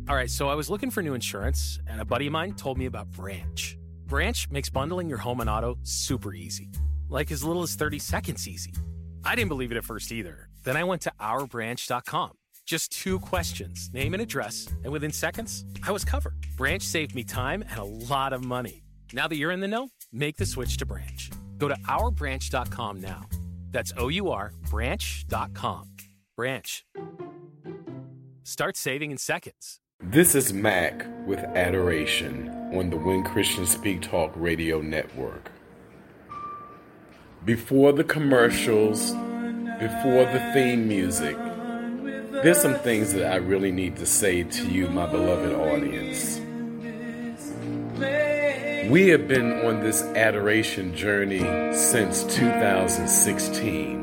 All right, so I was looking for new insurance, and a buddy of mine told me about Branch. Branch makes bundling your home and auto super easy, like as little as 30 seconds easy. I didn't believe it at first either. Then I went to ourbranch.com. Just 2 questions, name and address, and within seconds, I was covered. Branch saved me time and a lot of money. Now that you're in the know, make the switch to Branch. Go to ourbranch.com now. That's ourbranch.com. Branch. Start saving in seconds. This is Mac with Adoration on the When Christians Speak Talk Radio Network. Before the commercials, before the theme music, there's some things that I really need to say to you, my beloved audience. We have been on this adoration journey since 2016.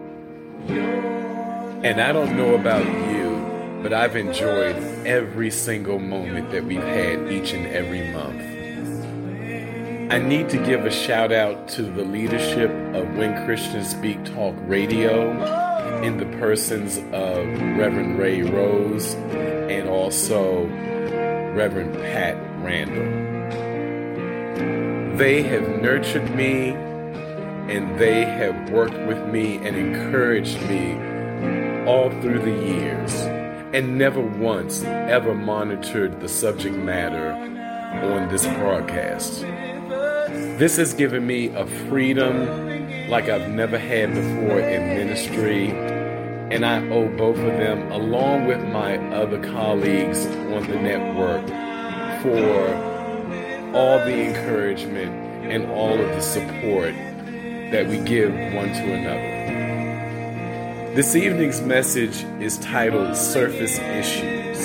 And I don't know about you, but I've enjoyed every single moment that we've had each and every month. I need to give a shout out to the leadership of When Christians Speak Talk Radio in the persons of Reverend Ray Rose and also Reverend Pat Randall. They have nurtured me and they have worked with me and encouraged me all through the years and never once ever monitored the subject matter on this broadcast. This has given me a freedom like I've never had before in ministry, and I owe both of them, along with my other colleagues on the network, for all the encouragement and all of the support that we give one to another. This evening's message is titled Surface Issues.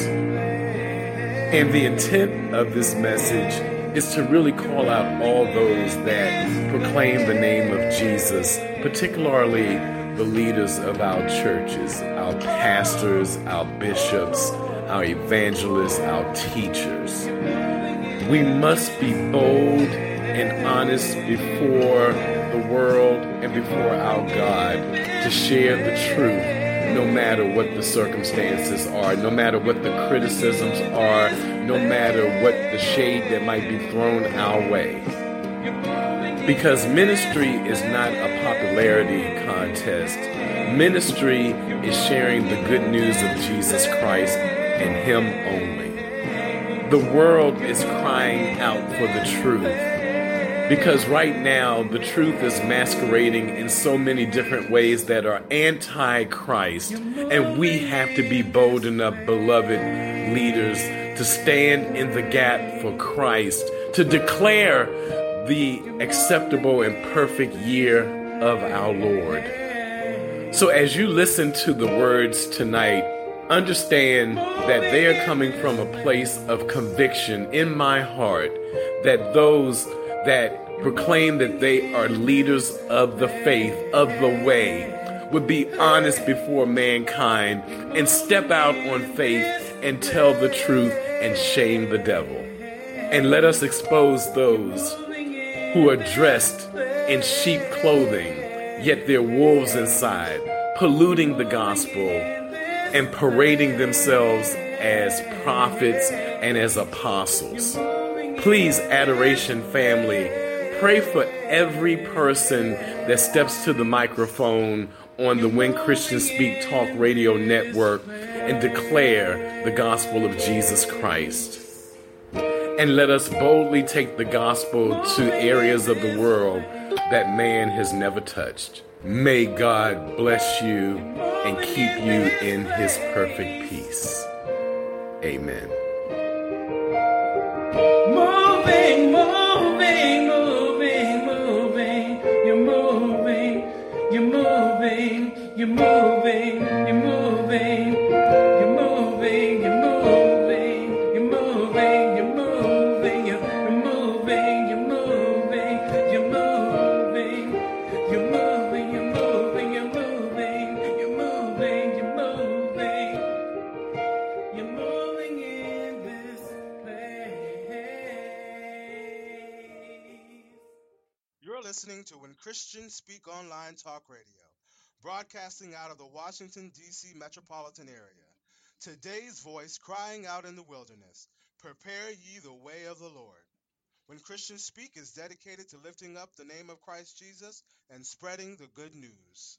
And the intent of this message is to really call out all those that proclaim the name of Jesus, particularly the leaders of our churches, our pastors, our bishops, our evangelists, our teachers. We must be bold and honest before the world and before our God to share the truth, no matter what the circumstances are, no matter what the criticisms are, no matter what the shade that might be thrown our way. Because ministry is not a popularity contest. Ministry is sharing the good news of Jesus Christ and Him only. The world is crying out for the truth. Because right now, the truth is masquerading in so many different ways that are anti-Christ. And we have to be bold enough, beloved leaders, to stand in the gap for Christ, to declare the acceptable and perfect year of our Lord. So as you listen to the words tonight, understand that they are coming from a place of conviction in my heart that those that proclaim that they are leaders of the faith, of the way, would be honest before mankind and step out on faith and tell the truth and shame the devil. And let us expose those who are dressed in sheep clothing, yet they're wolves inside, polluting the gospel and parading themselves as prophets and as apostles. Please, Adoration family, pray for every person that steps to the microphone on the When Christians Speak Talk Radio Network and declare the gospel of Jesus Christ. And let us boldly take the gospel to areas of the world that man has never touched. May God bless you and keep you in His perfect peace. Amen. Moving, moving, moving, moving. You're moving, you're moving, you're moving, you're moving, you're moving, you're moving, you're moving, you're moving, you're moving, you're moving, you're moving, you're moving, you're moving, you're moving, you're moving, you're moving, you're moving in this place. You're listening to When Christians Speak Online Talk Radio, broadcasting out of the Washington, D.C. metropolitan area. Today's voice crying out in the wilderness, prepare ye the way of the Lord. When Christians Speak is dedicated to lifting up the name of Christ Jesus and spreading the good news.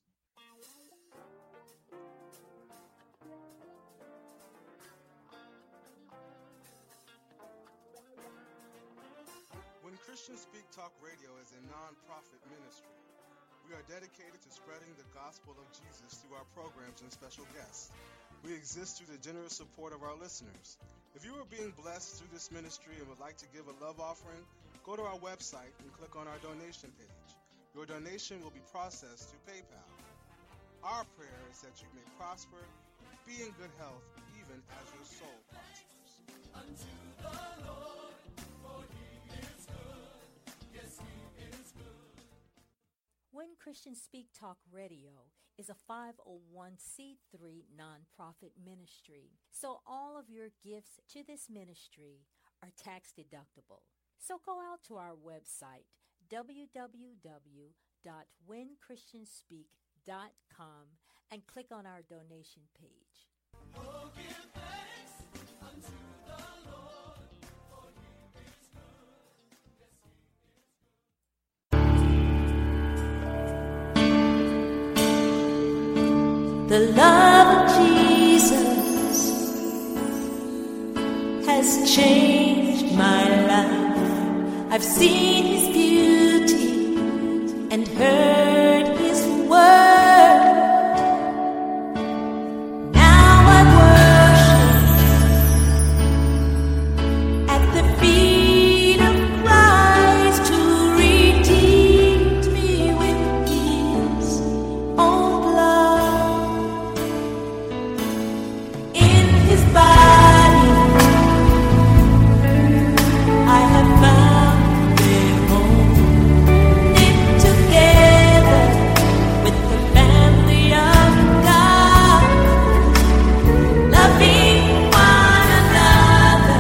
When Christians Speak Talk Radio is a non-profit ministry. We are dedicated to spreading the gospel of Jesus through our programs and special guests. We exist through the generous support of our listeners. If you are being blessed through this ministry and would like to give a love offering, go to our website and click on our donation page. Your donation will be processed through PayPal. Our prayer is that you may prosper, be in good health, even as your soul prospers. Unto the Lord, for he is good. Yes, he is good. When Christians Speak Talk Radio is a 501c3 nonprofit ministry, so all of your gifts to this ministry are tax deductible. So go out to our website, www.whenchristianspeak.com, and click on our donation page. Oh, give thanks unto the Lord, for he is good. Yes, he is good. The love of Jesus has changed my life. I've seen his beauty and heard his word. Now I worship at the feet of Christ, who redeemed me with his own blood. In his body I have found their home, knit together with the family of God, loving one another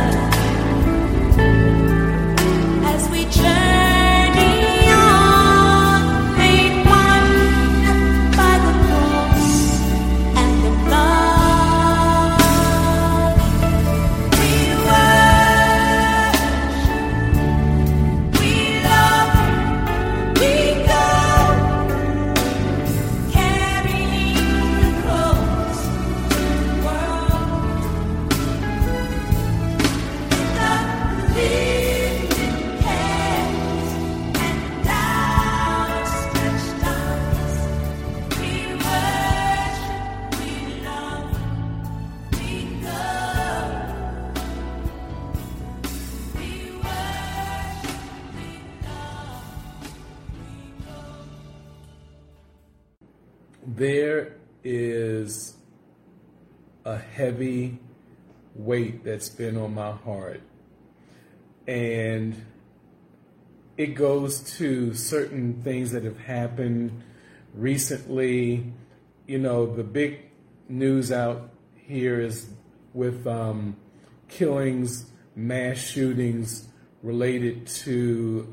as we journey on, made one by the cross and the blood. We worship, we love, we go, carrying the cross to the world. The lifted hands and outstretched arms. We worship, we love, we go. We worship, we love, we go. There is a heavy weight that's been on my heart, and it goes to certain things that have happened recently. You know, the big news out here is with killings, mass shootings related to,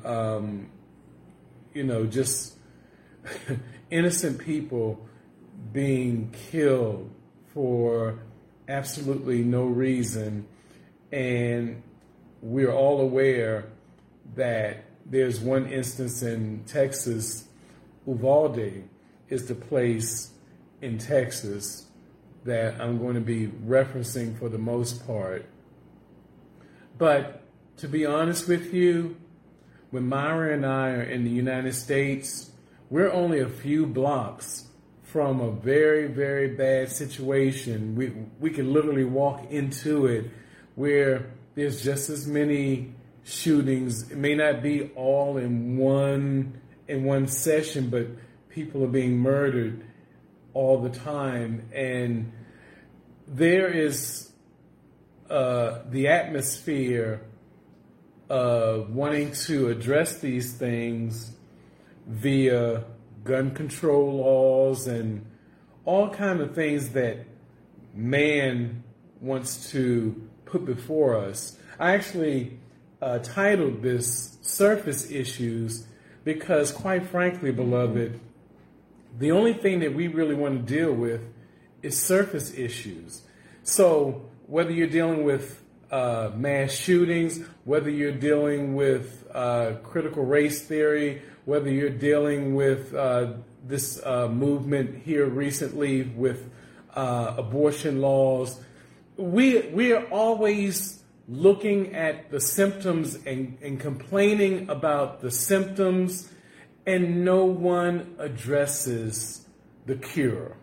just innocent people being killed for absolutely no reason. And we're all aware that there's one instance in Texas. Uvalde is the place in Texas that I'm going to be referencing for the most part. But to be honest with you, when Myra and I are in the United States, we're only a few blocks from a very, very bad situation. We can literally walk into it where there's just as many shootings. It may not be all in one session, but people are being murdered all the time. And there is the atmosphere of wanting to address these things via gun control laws and all kind of things that man wants to put before us. I actually titled this Surface Issues because, quite frankly, beloved, the only thing that we really want to deal with is surface issues. So whether you're dealing with mass shootings, whether you're dealing with critical race theory, whether you're dealing with this movement here recently with abortion laws, we are always looking at the symptoms and complaining about the symptoms, and no one addresses the cure.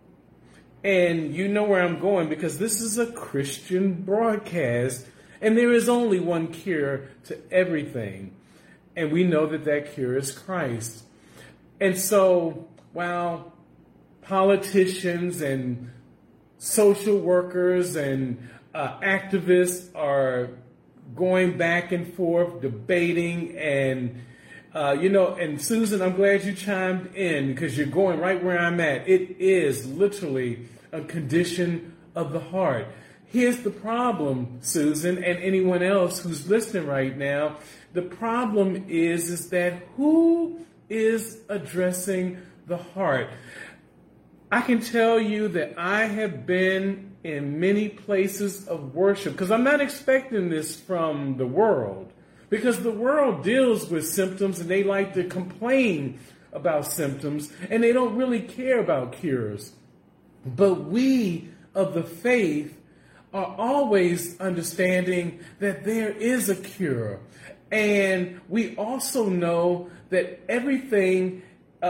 And you know where I'm going, because this is a Christian broadcast, and there is only one cure to everything. And we know that that cure is Christ. And so while politicians and social workers and activists are going back and forth, debating, and and Susan, I'm glad you chimed in, because you're going right where I'm at. It is literally a condition of the heart. Here's the problem, Susan, and anyone else who's listening right now. The problem is that who is addressing the heart? I can tell you that I have been in many places of worship, because I'm not expecting this from the world. Because the world deals with symptoms, and they like to complain about symptoms, and they don't really care about cures. But we of the faith are always understanding that there is a cure. And we also know that everything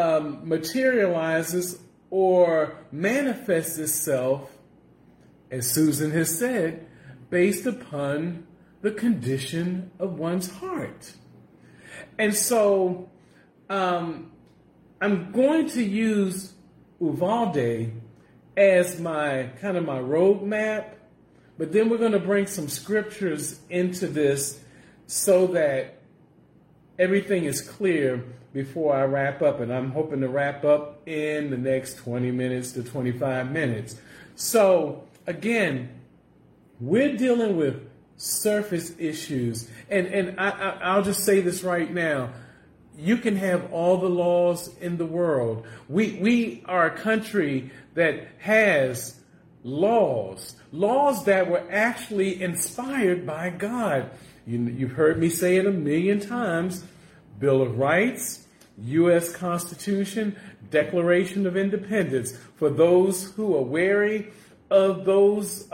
materializes or manifests itself, as Susan has said, based upon the condition of one's heart. And so I'm going to use Uvalde as my roadmap, but then we're going to bring some scriptures into this so that everything is clear before I wrap up. And I'm hoping to wrap up in the next 20 minutes to 25 minutes. So again, we're dealing with surface issues. And I'll just say this right now. You can have all the laws in the world. We are a country that has laws that were actually inspired by God. You've heard me say it a million times. Bill of Rights, U.S. Constitution, Declaration of Independence. For those who are wary of those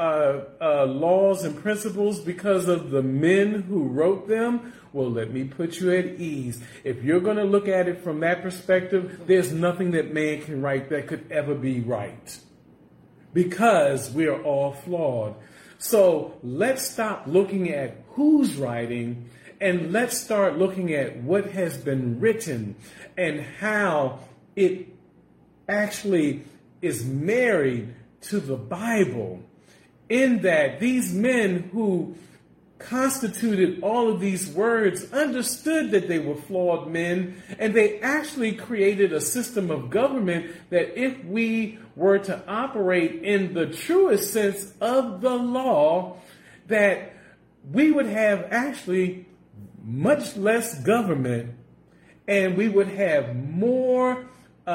laws and principles because of the men who wrote them, well, let me put you at ease. If you're going to look at it from that perspective, there's nothing that man can write that could ever be right, because we are all flawed. So let's stop looking at who's writing, and let's start looking at what has been written and how it actually is married to the Bible, in that these men who constituted all of these words understood that they were flawed men, and they actually created a system of government that, if we were to operate in the truest sense of the law, that we would have actually much less government, and we would have more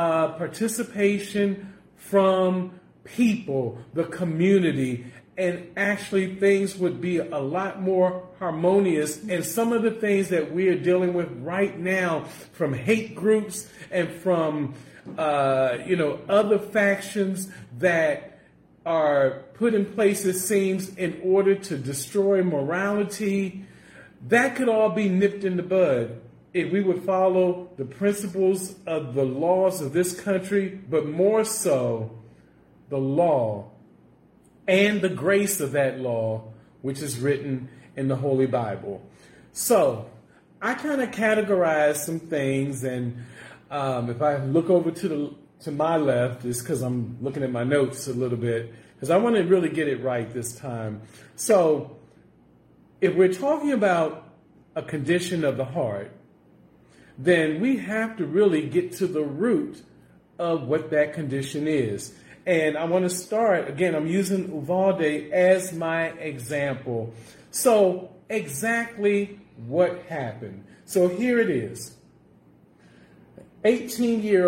participation from people, the community, and actually things would be a lot more harmonious. And some of the things that we are dealing with right now, from hate groups and from other factions that are put in place, it seems, in order to destroy morality, that could all be nipped in the bud if we would follow the principles of the laws of this country, but more so the law and the grace of that law, which is written in the Holy Bible. So I kind of categorize some things, and if I look over to my left, it's because I'm looking at my notes a little bit, because I want to really get it right this time. So if we're talking about a condition of the heart, then we have to really get to the root of what that condition is. And I want to start, again, I'm using Uvalde as my example. So exactly what happened. So here it is.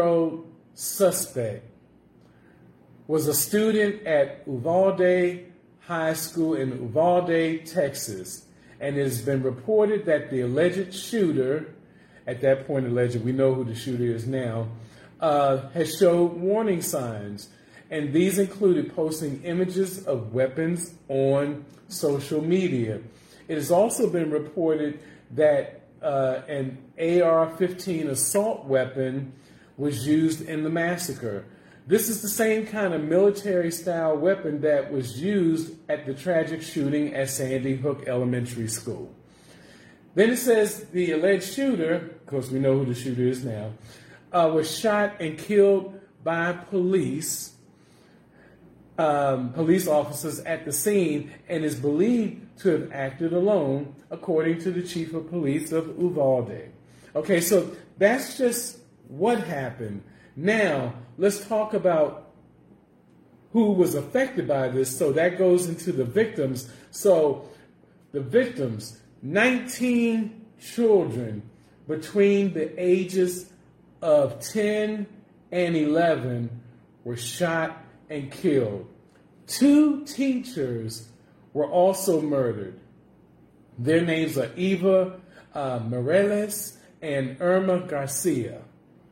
18-year-old suspect was a student at Uvalde High School in Uvalde, Texas. And it has been reported that the alleged shooter, at that point alleged, we know who the shooter is now, has showed warning signs. And these included posting images of weapons on social media. It has also been reported that an AR-15 assault weapon was used in the massacre. This is the same kind of military-style weapon that was used at the tragic shooting at Sandy Hook Elementary School. Then it says the alleged shooter, of course we know who the shooter is now, was shot and killed by police officers at the scene, and is believed to have acted alone, according to the chief of police of Uvalde. Okay, so that's just what happened. Now, let's talk about who was affected by this. So that goes into the victims. So the victims, 19 children between the ages of 10 and 11 were shot and killed. 2 teachers were also murdered. Their names are Eva Mireles and Irma Garcia.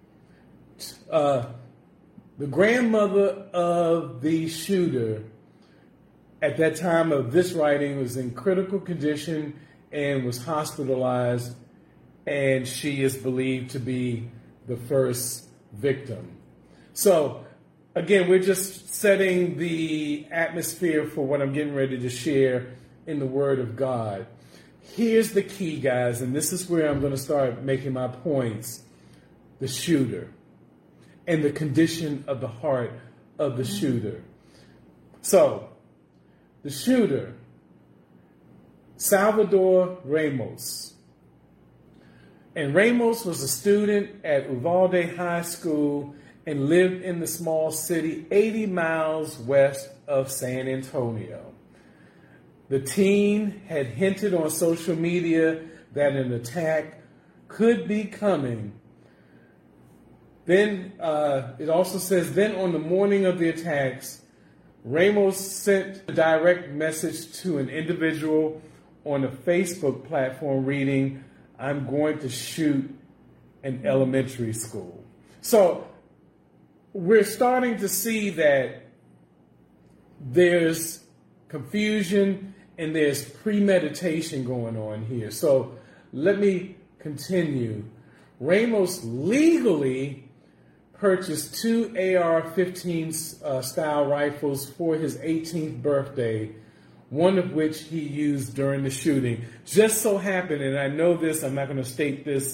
The grandmother of the shooter at that time of this writing was in critical condition and was hospitalized, and she is believed to be the first victim. So, again, we're just setting the atmosphere for what I'm getting ready to share in the Word of God. Here's the key, guys, and this is where I'm going to start making my points. The shooter and the condition of the heart of the shooter. So, the shooter, Salvador Ramos. And Ramos was a student at Uvalde High School and lived in the small city 80 miles west of San Antonio. The teen had hinted on social media that an attack could be coming. Then it also says, then on the morning of the attacks, Ramos sent a direct message to an individual on a Facebook platform reading, "I'm going to shoot an elementary school." So we're starting to see that there's confusion and there's premeditation going on here. So let me continue. Ramos legally purchased 2 AR-15 style rifles for his 18th birthday, one of which he used during the shooting. Just so happened, and I know this, I'm not going to state this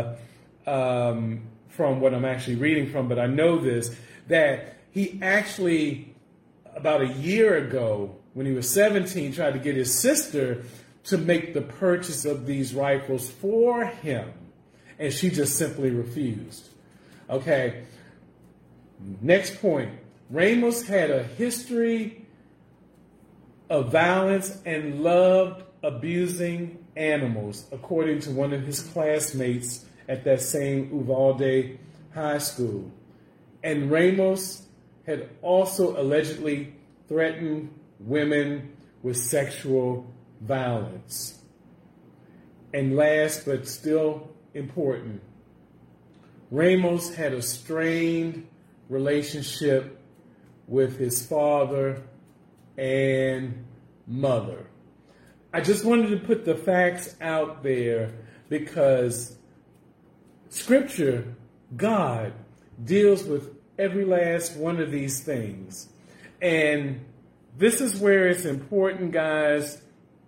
from what I'm actually reading from, but I know this, that he actually, about a year ago, when he was 17, tried to get his sister to make the purchase of these rifles for him, and she just simply refused. Okay, next point. Ramos had a history of violence and loved abusing animals, according to one of his classmates at that same Uvalde High School. And Ramos had also allegedly threatened women with sexual violence. And last but still important, Ramos had a strained relationship with his father and mother. I just wanted to put the facts out there because Scripture, God, deals with every last one of these things. And this is where it's important, guys.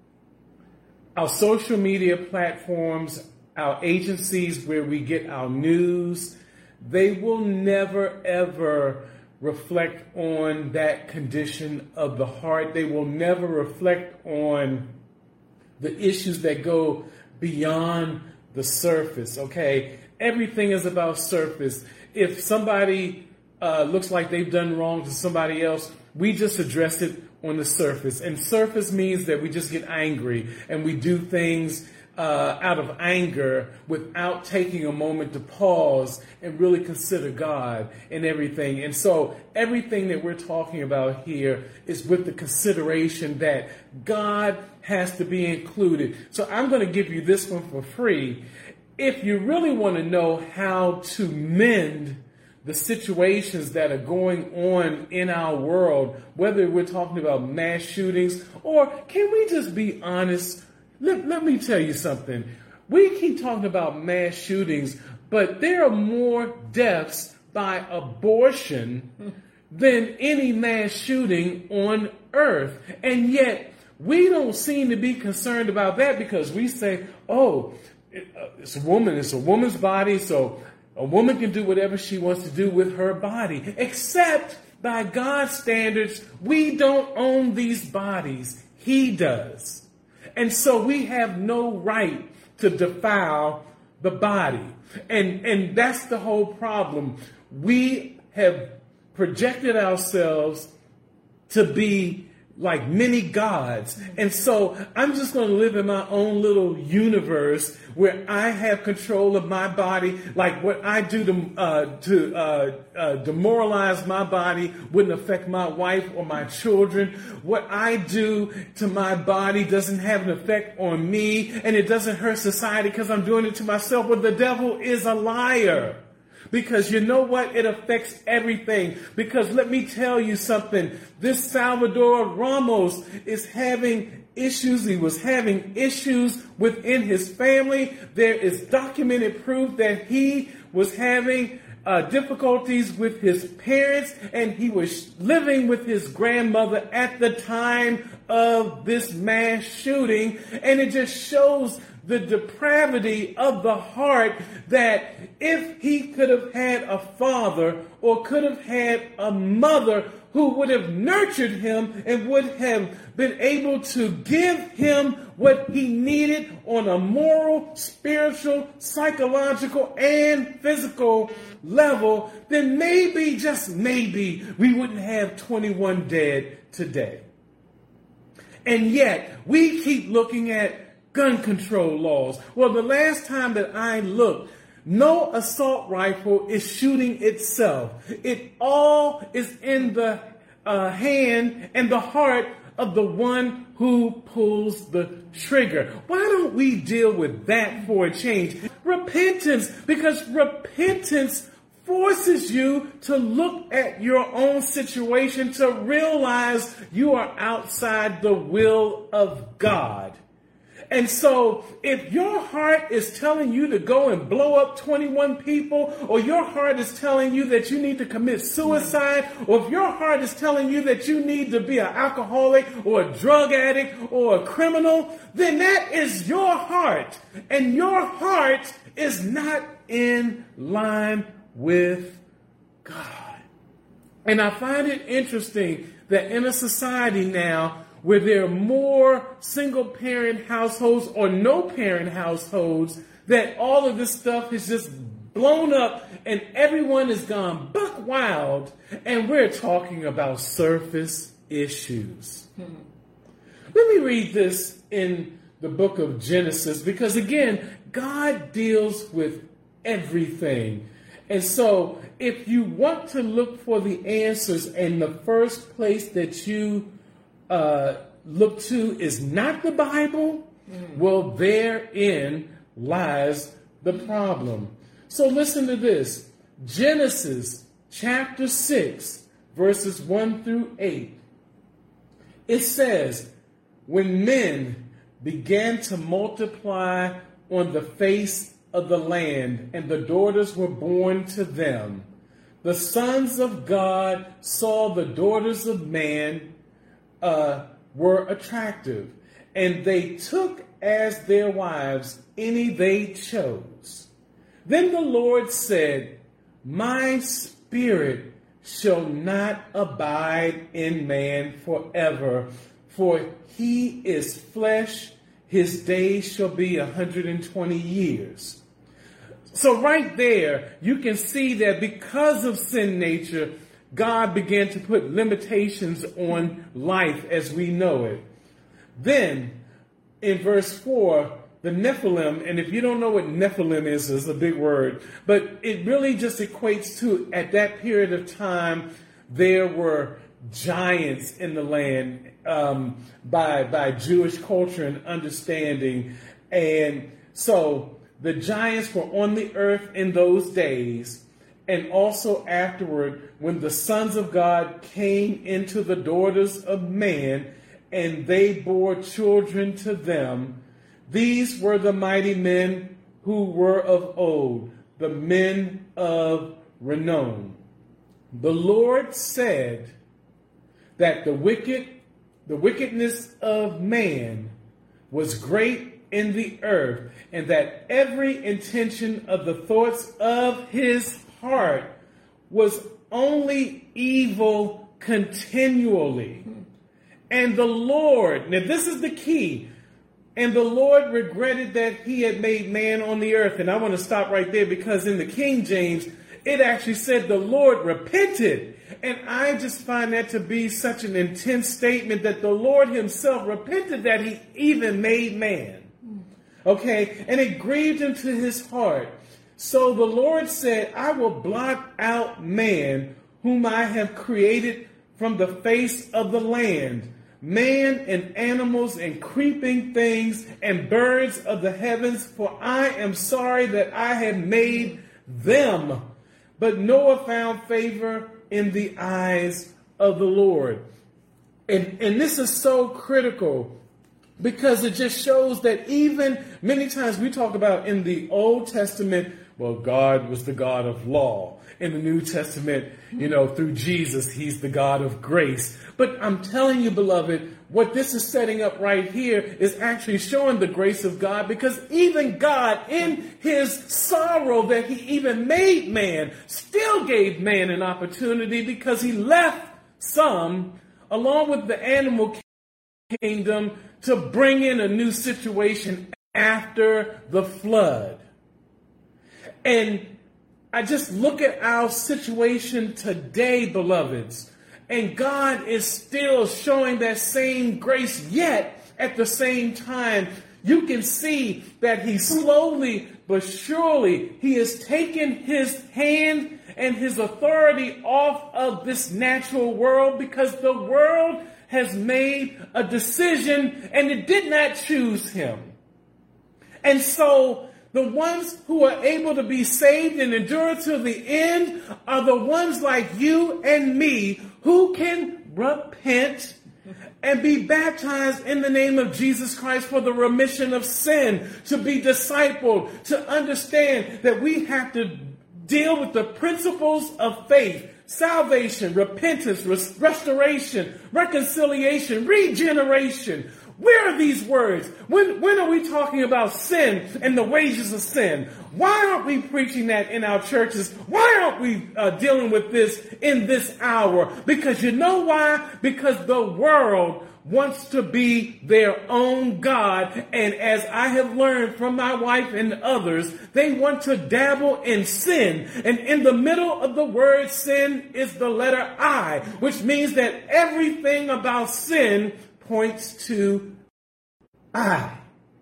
Our social media platforms, our agencies where we get our news, they will never, ever reflect on that condition of the heart. They will never reflect on the issues that go beyond the surface, okay? Everything is about surface. If somebody looks like they've done wrong to somebody else, we just address it on the surface. And surface means that we just get angry and we do things out of anger without taking a moment to pause and really consider God and everything. And so everything that we're talking about here is with the consideration that God has to be included. So I'm going to give you this one for free. If you really want to know how to mend the situations that are going on in our world, whether we're talking about mass shootings, or can we just be honest? Let me tell you something. We keep talking about mass shootings, but there are more deaths by abortion than any mass shooting on earth. And yet we don't seem to be concerned about that because we say, oh, it's a woman's body, so a woman can do whatever she wants to do with her body. Except by God's standards, we don't own these bodies. He does. And so we have no right to defile the body. And that's the whole problem. We have projected ourselves to be like many gods. And so I'm just going to live in my own little universe where I have control of my body. Like what I do to demoralize my body wouldn't affect my wife or my children. What I do to my body doesn't have an effect on me, and it doesn't hurt society because I'm doing it to myself. Well, the devil is a liar. Because you know what? It affects everything. Because let me tell you something. This Salvador Ramos is having issues. He was having issues within his family. There is documented proof that he was having difficulties with his parents, and he was living with his grandmother at the time of this mass shooting. And it just shows the depravity of the heart, that if he could have had a father or could have had a mother who would have nurtured him and would have been able to give him what he needed on a moral, spiritual, psychological, and physical level, then maybe, just maybe, we wouldn't have 21 dead today. And yet, we keep looking at gun control laws. Well, the last time that I looked, no assault rifle is shooting itself. It all is in the hand and the heart of the one who pulls the trigger. Why don't we deal with that for a change? Repentance, because repentance forces you to look at your own situation, to realize you are outside the will of God. And so if your heart is telling you to go and blow up 21 people, or your heart is telling you that you need to commit suicide, or if your heart is telling you that you need to be an alcoholic or a drug addict or a criminal, then that is your heart. And your heart is not in line with God. And I find it interesting that in a society now where there are more single-parent households or no-parent households, that all of this stuff is just blown up and everyone has gone buck wild, and we're talking about surface issues. Let me read this in the book of Genesis, because again, God deals with everything. And so if you want to look for the answers, and the first place that you look to is not the Bible, well, therein lies the problem. So listen to this. Genesis chapter 6, verses 1 through 8. It says, when men began to multiply on the face of the land, and the daughters were born to them, the sons of God saw the daughters of man were attractive, and they took as their wives any they chose. Then the Lord said, my spirit shall not abide in man forever, for he is flesh, his days shall be 120 years. So right there, you can see that because of sin nature, God began to put limitations on life as we know it. Then, in verse 4, the Nephilim, and if you don't know what Nephilim is, it's a big word, but it really just equates to, at that period of time, there were giants in the land by Jewish culture and understanding. And so the giants were on the earth in those days, and also afterward, when the sons of God came into the daughters of man, and they bore children to them. These were the mighty men who were of old, the men of renown. The Lord said that the wickedness of man was great in the earth, and that every intention of the thoughts of his heart was only evil continually. And the Lord, now this is the key, and the Lord regretted that he had made man on the earth. And I want to stop right there, because in the King James, it actually said the Lord repented. And I just find that to be such an intense statement, that the Lord himself repented that he even made man. Okay, and it grieved him to his heart. So the Lord said, I will blot out man, whom I have created from the face of the land, man and animals and creeping things and birds of the heavens, for I am sorry that I have made them. But Noah found favor in the eyes of the Lord. And this is so critical, because it just shows that even many times we talk about in the Old Testament, well, God was the God of law. In the New Testament, through Jesus, he's the God of grace. But I'm telling you, beloved, what this is setting up right here is actually showing the grace of God, because even God, in his sorrow that he even made man, still gave man an opportunity, because he left some, along with the animal kingdom, to bring in a new situation after the flood. And I just look at our situation today, beloveds, and God is still showing that same grace, yet at the same time, you can see that he slowly but surely, he has taken his hand and his authority off of this natural world, because the world has made a decision and it did not choose him. And so the ones who are able to be saved and endure to the end are the ones like you and me, who can repent and be baptized in the name of Jesus Christ for the remission of sin, to be discipled, to understand that we have to deal with the principles of faith, salvation, repentance, restoration, reconciliation, regeneration. Where are these words? When are we talking about sin and the wages of sin? Why aren't we preaching that in our churches? Why aren't we dealing with this in this hour? Because you know why? Because the world wants to be their own God. And as I have learned from my wife and others, they want to dabble in sin. And in the middle of the word sin is the letter I, which means that everything about sin points to I.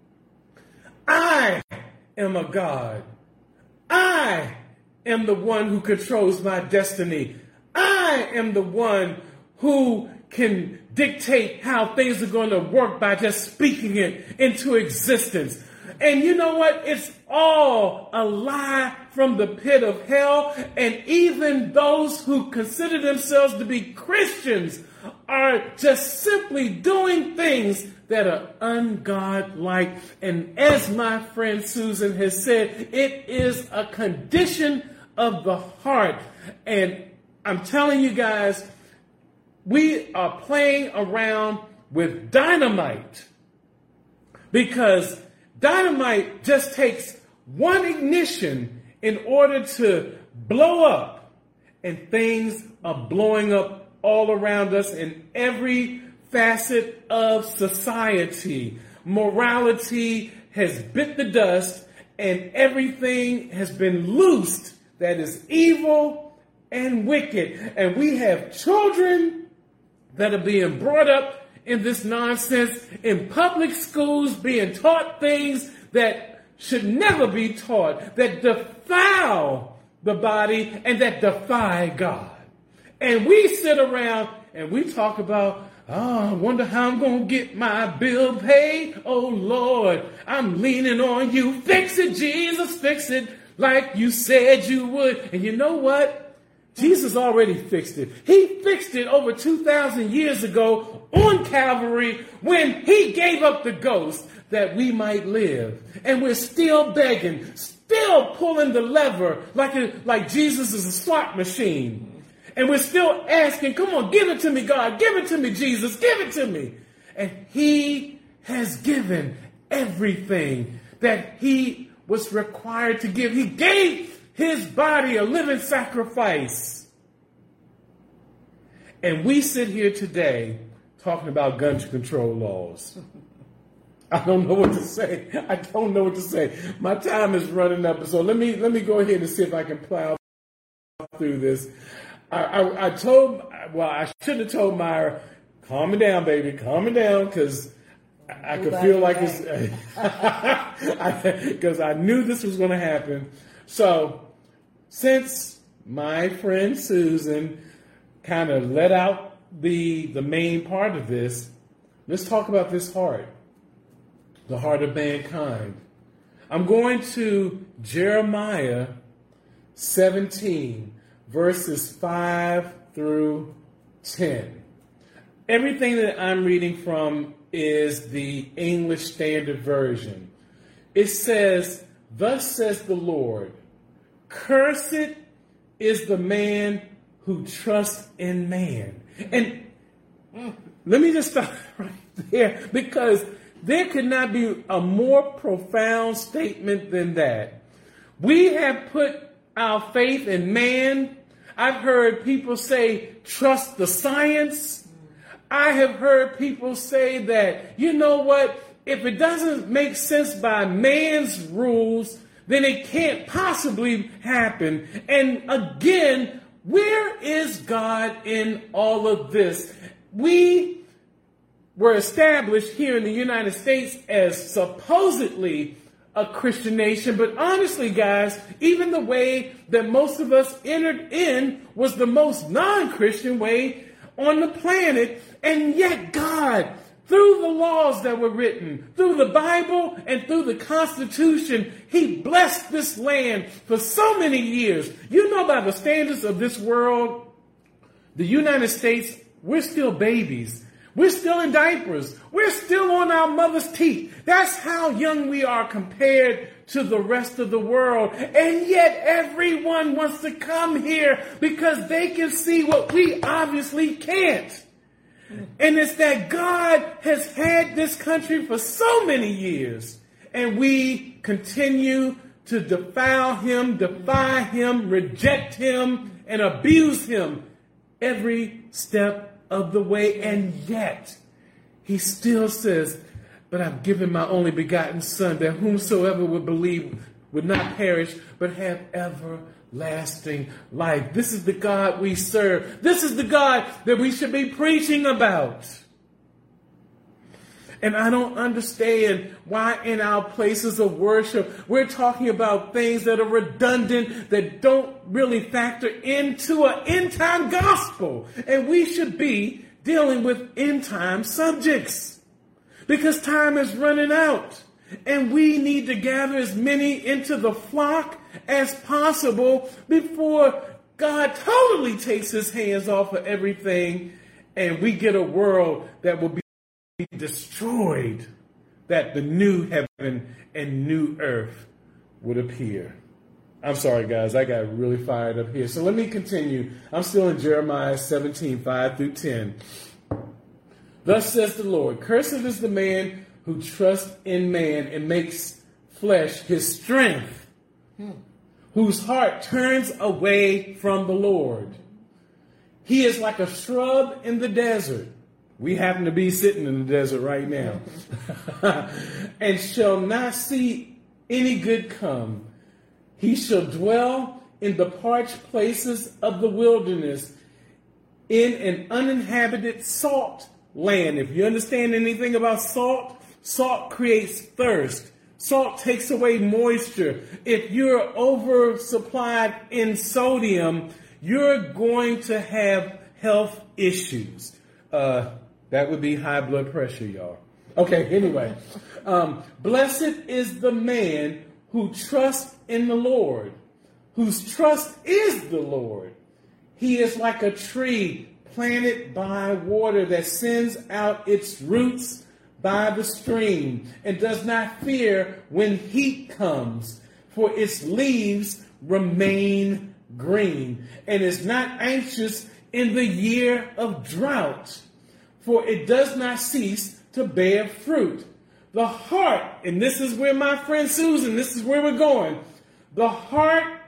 I am a God. I am the one who controls my destiny. I am the one who can dictate how things are going to work by just speaking it into existence. And you know what? It's all a lie from the pit of hell. And even those who consider themselves to be Christians are just simply doing things that are ungodlike. And as my friend Susan has said, it is a condition of the heart. And I'm telling you guys, we are playing around with dynamite, because dynamite just takes one ignition in order to blow up, and things are blowing up all around us in every facet of society. Morality has bit the dust, and everything has been loosed that is evil and wicked. And we have children that are being brought up in this nonsense in public schools, being taught things that should never be taught, that defile the body and that defy God. And we sit around and we talk about, oh, I wonder how I'm going to get my bill paid. Oh, Lord, I'm leaning on you. Fix it, Jesus, fix it like you said you would. And you know what? Jesus already fixed it. He fixed it over 2,000 years ago on Calvary when he gave up the ghost that we might live. And we're still begging, still pulling the lever like Jesus is a slot machine. And we're still asking, come on, give it to me, God. Give it to me, Jesus. Give it to me. And he has given everything that he was required to give. He gave his body a living sacrifice. And we sit here today talking about gun control laws. I don't know what to say. I don't know what to say. My time is running up. So let me go ahead and see if I can plow through this. I should have told Myra, calm me down, baby, calm me down, because I could feel like it's, because I knew this was going to happen. So since my friend Susan kind of let out the main part of this, let's talk about this heart, the heart of mankind. I'm going to Jeremiah 17, verses 5 through 10. Everything that I'm reading from is the English Standard Version. It says, "Thus says the Lord, cursed is the man who trusts in man." And let me just stop right there, because there could not be a more profound statement than that. We have put our faith in man. I've heard people say, trust the science. I have heard people say that, you know what, if it doesn't make sense by man's rules, then it can't possibly happen. And again, where is God in all of this? We were established here in the United States as supposedly a Christian nation, but honestly, guys, even the way that most of us entered in was the most non-Christian way on the planet. And yet God, through the laws that were written, through the Bible and through the Constitution, he blessed this land for so many years. You know, by the standards of this world, the United States, we're still babies. We're still in diapers. We're still on our mother's teeth. That's how young we are compared to the rest of the world. And yet everyone wants to come here because they can see what we obviously can't. And it's that God has had this country for so many years, and we continue to defile him, defy him, reject him, and abuse him every step of the way. And yet he still says, but I've given my only begotten son, that whomsoever would believe would not perish, but have everlasting life. This is the God we serve. This is the God that we should be preaching about. And I don't understand why in our places of worship, we're talking about things that are redundant, that don't really factor into an end-time gospel. And we should be dealing with end-time subjects, because time is running out. And we need to gather as many into the flock as possible before God totally takes his hands off of everything and we get a world that will be destroyed, that the new heaven and new earth would appear. I'm sorry, guys, I got really fired up here. So let me continue. I'm still in Jeremiah 17, 5 through 10. Thus says the Lord, cursed is the man who trusts in man and makes flesh his strength, whose heart turns away from the Lord. He is like a shrub in the desert. We happen to be sitting in the desert right now. And shall not see any good come. He shall dwell in the parched places of the wilderness, in an uninhabited salt land. If you understand anything about salt, salt creates thirst. Salt takes away moisture. If you're oversupplied in sodium, you're going to have health issues. That would be high blood pressure, y'all. Okay, anyway. Blessed is the man who trusts in the Lord, whose trust is the Lord. He is like a tree planted by water that sends out its roots by the stream and does not fear when heat comes, for its leaves remain green, and is not anxious in the year of drought, for it does not cease to bear fruit. The heart, and this is where my friend Susan, this is where we're going. The heart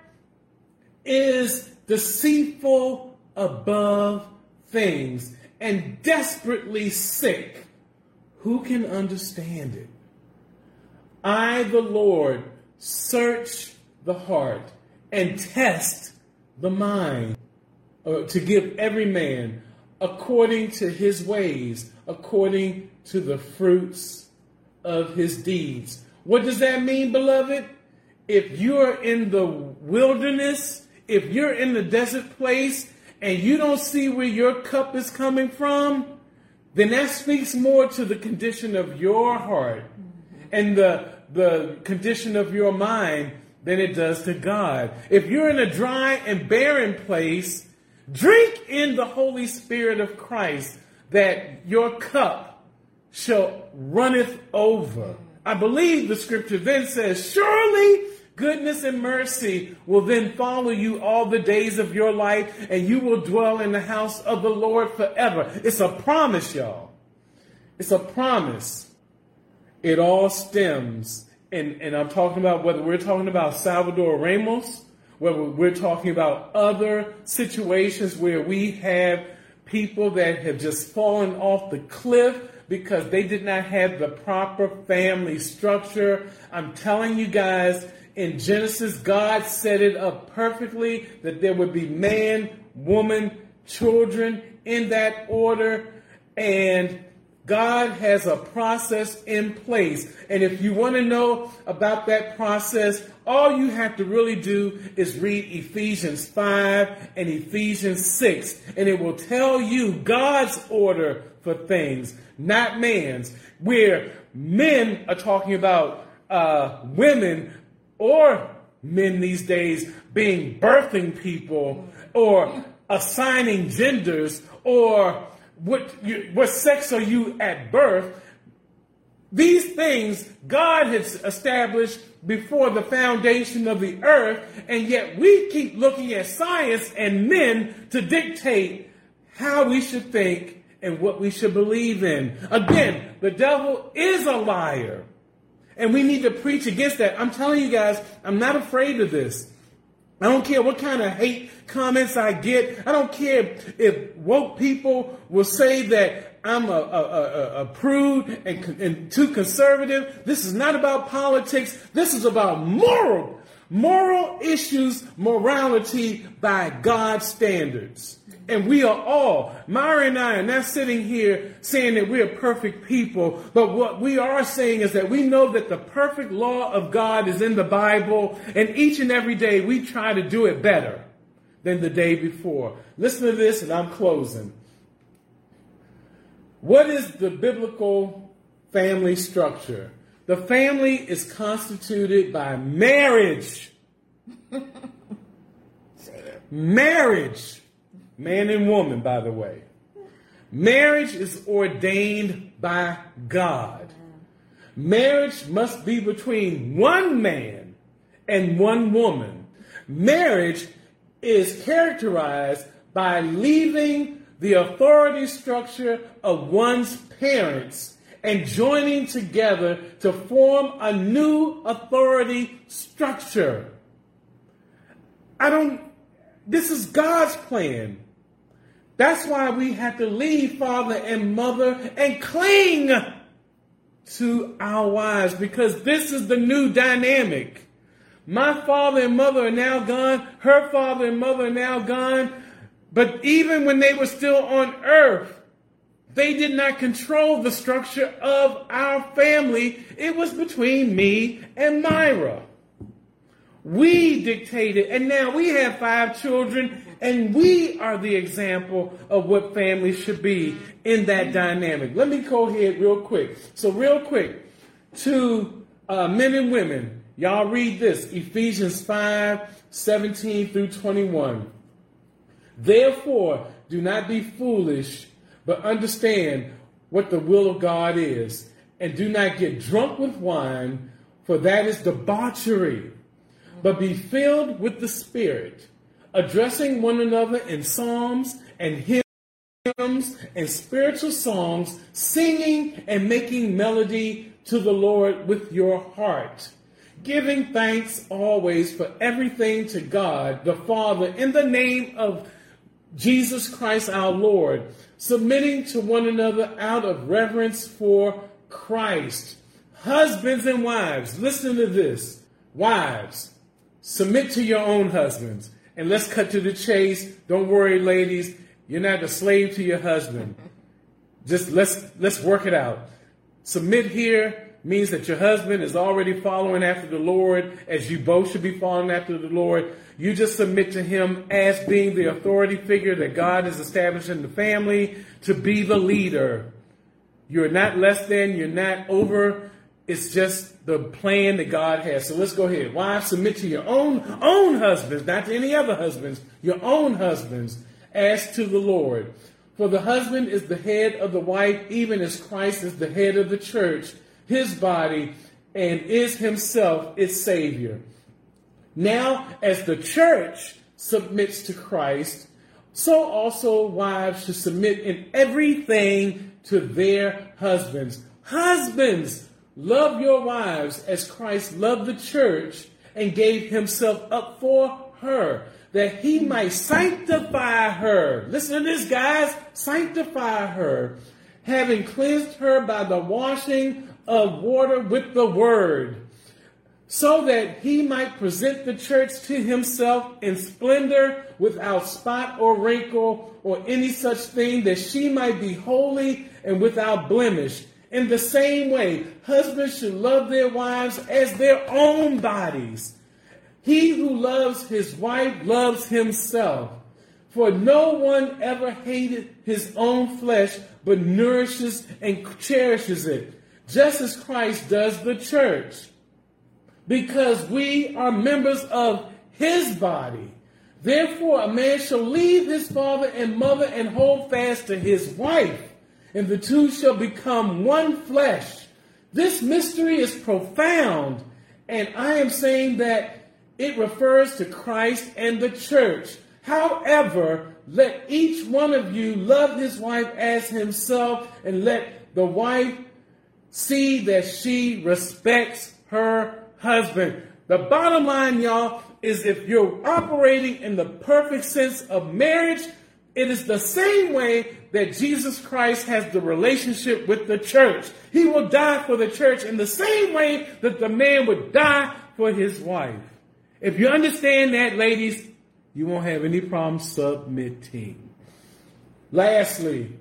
is deceitful above things and desperately sick. Who can understand it? I, the Lord, search the heart and test the mind, to give every man according to his ways, according to the fruits of his deeds. What does that mean, beloved? If you're in the wilderness, if you're in the desert place and you don't see where your cup is coming from, then that speaks more to the condition of your heart and the condition of your mind than it does to God. If you're in a dry and barren place, drink in the Holy Spirit of Christ, that your cup shall runneth over. I believe the scripture then says, surely goodness and mercy will then follow you all the days of your life, and you will dwell in the house of the Lord forever. It's a promise, y'all. It's a promise. It all stems, and I'm talking about whether we're talking about Salvador Ramos, whether we're talking about other situations where we have people that have just fallen off the cliff because they did not have the proper family structure. I'm telling you guys, in Genesis, God set it up perfectly that there would be man, woman, children in that order. And God has a process in place. And if you want to know about that process, all you have to really do is read Ephesians 5 and Ephesians 6. And it will tell you God's order for things, not man's. Where men are talking about women or men these days being birthing people or assigning genders or what sex are you at birth. These things God has established before the foundation of the earth, and yet we keep looking at science and men to dictate how we should think and what we should believe in. Again, the devil is a liar. And we need to preach against that. I'm telling you guys, I'm not afraid of this. I don't care what kind of hate comments I get. I don't care if woke people will say that I'm a prude and too conservative. This is not about politics. This is about moral issues, morality by God's standards. And we are all, Myra and I are not sitting here saying that we're perfect people, but what we are saying is that we know that the perfect law of God is in the Bible, and each and every day we try to do it better than the day before. Listen to this, and I'm closing. What is the biblical family structure? The family is constituted by marriage. Marriage. Man and woman, by the way. Marriage is ordained by God. Marriage must be between one man and one woman. Marriage is characterized by leaving the authority structure of one's parents and joining together to form a new authority structure. This is God's plan. That's why we have to leave father and mother and cling to our wives, because this is the new dynamic. My father and mother are now gone. Her father and mother are now gone. But even when they were still on earth, they did not control the structure of our family. It was between me and Myra. We dictated, and now we have 5 children, and we are the example of what families should be in that dynamic. Let me go ahead real quick. So real quick, to men and women, y'all read this, Ephesians 5:17 through 21. Therefore, do not be foolish, but understand what the will of God is, and do not get drunk with wine, for that is debauchery. But be filled with the Spirit, addressing one another in psalms and hymns and spiritual songs, singing and making melody to the Lord with your heart, giving thanks always for everything to God the Father in the name of Jesus Christ our Lord, submitting to one another out of reverence for Christ. Husbands and wives, listen to this. Wives, submit to your own husbands. And let's cut to the chase. Don't worry, ladies. You're not a slave to your husband. Just let's work it out. Submit here means that your husband is already following after the Lord, as you both should be following after the Lord. You just submit to him as being the authority figure that God has established in the family to be the leader. You're not less than, you're not over. It's just the plan that God has. So let's go ahead. Wives, submit to your own husbands, not to any other husbands, your own husbands, as to the Lord. For the husband is the head of the wife, even as Christ is the head of the church, his body, and is himself its Savior. Now, as the church submits to Christ, so also wives should submit in everything to their husbands. Husbands, love your wives as Christ loved the church and gave himself up for her, that he might sanctify her. Listen to this, guys. Sanctify her, having cleansed her by the washing of water with the word, so that he might present the church to himself in splendor, without spot or wrinkle or any such thing, that she might be holy and without blemish. In the same way, husbands should love their wives as their own bodies. He who loves his wife loves himself. For no one ever hated his own flesh, but nourishes and cherishes it, just as Christ does the church, because we are members of his body. Therefore, a man shall leave his father and mother and hold fast to his wife, and the two shall become one flesh. This mystery is profound, and I am saying that it refers to Christ and the church. However, let each one of you love his wife as himself, and let the wife see that she respects her husband. The bottom line, y'all, is if you're operating in the perfect sense of marriage, it is the same way that Jesus Christ has the relationship with the church. He will die for the church in the same way that the man would die for his wife. If you understand that, ladies, you won't have any problem submitting. Lastly,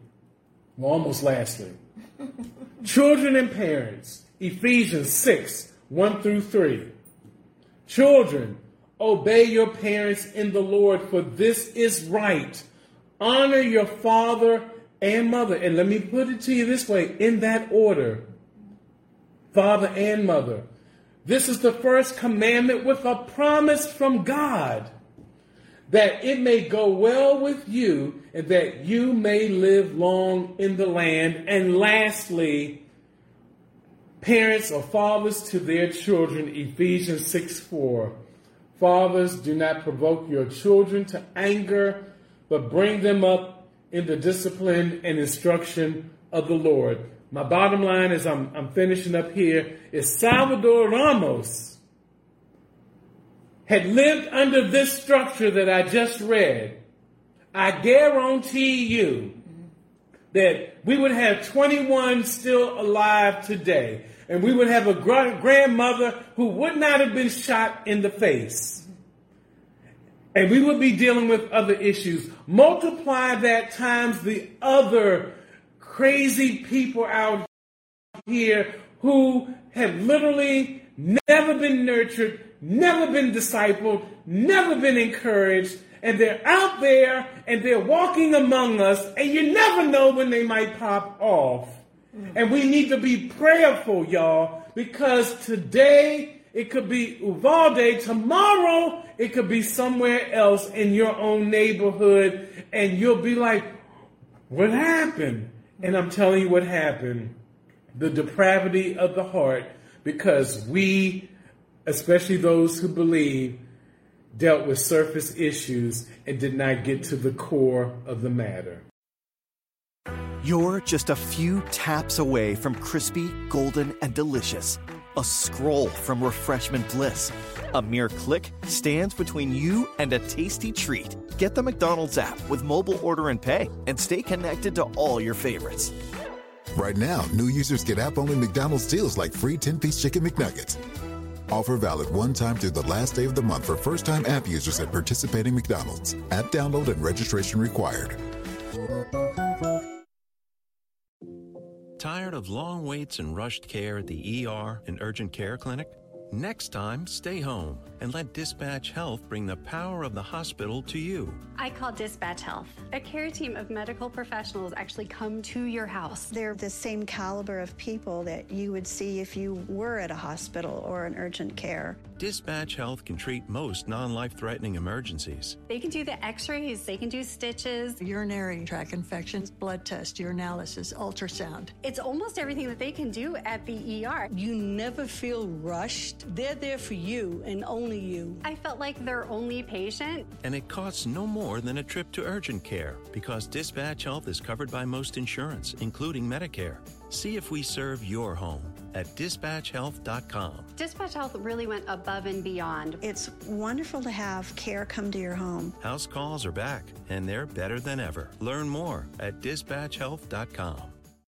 children and parents, Ephesians 6:1-3. Children, obey your parents in the Lord, for this is right. Honor your father and mother. And let me put it to you this way, in that order. Father and mother. This is the first commandment with a promise from God, that it may go well with you and that you may live long in the land. And lastly, parents or fathers to their children, Ephesians 6:4. Fathers, do not provoke your children to anger, but bring them up in the discipline and instruction of the Lord. My bottom line, as I'm finishing up here, is Salvador Ramos had lived under this structure that I just read. I guarantee you that we would have 21 still alive today, and we would have a grandmother who would not have been shot in the face. And we would be dealing with other issues. Multiply that times the other crazy people out here who have literally never been nurtured, never been discipled, never been encouraged, and they're out there and they're walking among us, and you never know when they might pop off. And we need to be prayerful, y'all, because today it could be Uvalde, tomorrow it could be somewhere else in your own neighborhood, and you'll be like, what happened? And I'm telling you what happened. The depravity of the heart, because we, especially those who believe, dealt with surface issues and did not get to the core of the matter. You're just a few taps away from crispy, golden, and delicious. A scroll from refreshment bliss. A mere click stands between you and a tasty treat. Get the McDonald's app with mobile order and pay and stay connected to all your favorites. Right now, new users get app-only McDonald's deals like free 10-piece chicken McNuggets. Offer valid one time through the last day of the month for first-time app users at participating McDonald's. App download and registration required. Tired of long waits and rushed care at the ER and urgent care clinic? Next time, stay home and let Dispatch Health bring the power of the hospital to you. I call Dispatch Health. A care team of medical professionals actually come to your house. They're the same caliber of people that you would see if you were at a hospital or an urgent care. Dispatch Health can treat most non-life-threatening emergencies. They can do the x-rays, they can do stitches, urinary tract infections, blood test, urinalysis, ultrasound. It's almost everything that they can do at the ER. You never feel rushed. They're there for you and only you. I felt like their only patient. And it costs no more than a trip to urgent care because Dispatch Health is covered by most insurance, including Medicare. See if we serve your home at dispatchhealth.com. Dispatch Health really went above and beyond. It's wonderful to have care come to your home. House calls are back, and they're better than ever. Learn more at dispatchhealth.com.